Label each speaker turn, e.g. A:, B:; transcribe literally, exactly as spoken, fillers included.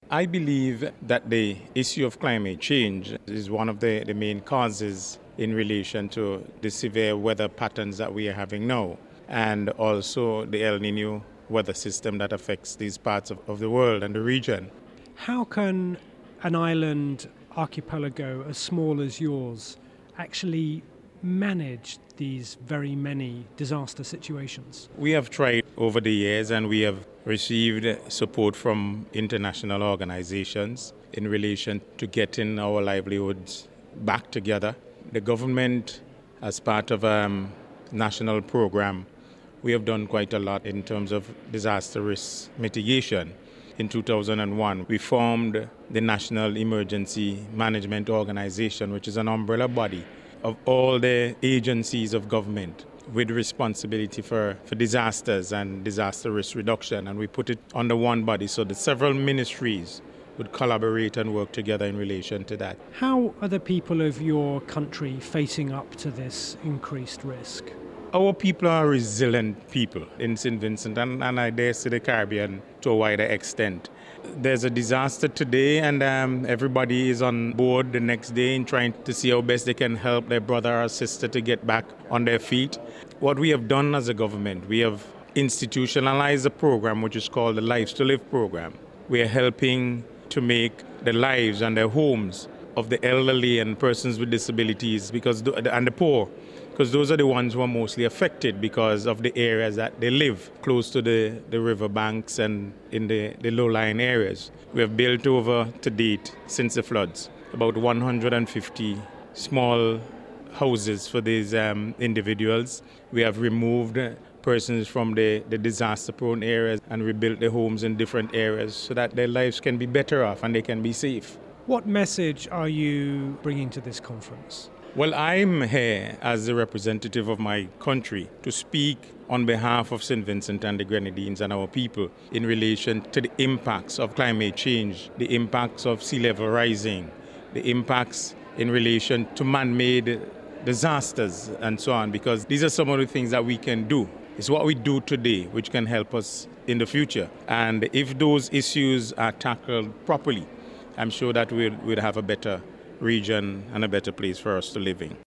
A: I believe that the issue of climate change is one of the, the main causes in relation to the severe weather patterns that we are having now, and also the El Nino weather system that affects these parts of, of the world and the region.
B: How can an island archipelago as small as yours actually manage these very many disaster situations?
A: We have tried over the years and we have received support from international organizations in relation to getting our livelihoods back together. The government, as part of a um, national program, we have done quite a lot in terms of disaster risk mitigation. In two thousand one, we formed the National Emergency Management Organization, which is an umbrella body of all the agencies of government with responsibility for, for disasters and disaster risk reduction. And we put it under one body so that several ministries would collaborate and work together in relation to that.
B: How are the people of your country facing up to this increased risk?
A: Our people are resilient people in Saint Vincent and, and I dare say the Caribbean to a wider extent. There's a disaster today and um, everybody is on board the next day in trying to see how best they can help their brother or sister to get back on their feet. What we have done as a government, we have institutionalized a program which is called the Lives to Live program. We are helping to make the lives and their homes of the elderly and persons with disabilities because and the poor, because those are the ones who are mostly affected because of the areas that they live, close to the, the river banks and in the, the low-lying areas. We have built over, to date, since the floods, about one hundred fifty small houses for these um, individuals. We have removed persons from the, the disaster-prone areas and rebuilt the homes in different areas so that their lives can be better off and they can be safe.
B: What message are you bringing to this conference?
A: Well, I'm here as the representative of my country to speak on behalf of Saint Vincent and the Grenadines and our people in relation to the impacts of climate change, the impacts of sea level rising, the impacts in relation to man-made disasters and so on, because these are some of the things that we can do. It's what we do today which can help us in the future. And if those issues are tackled properly, I'm sure that we'll, we'll have a better region and a better place for us to live in.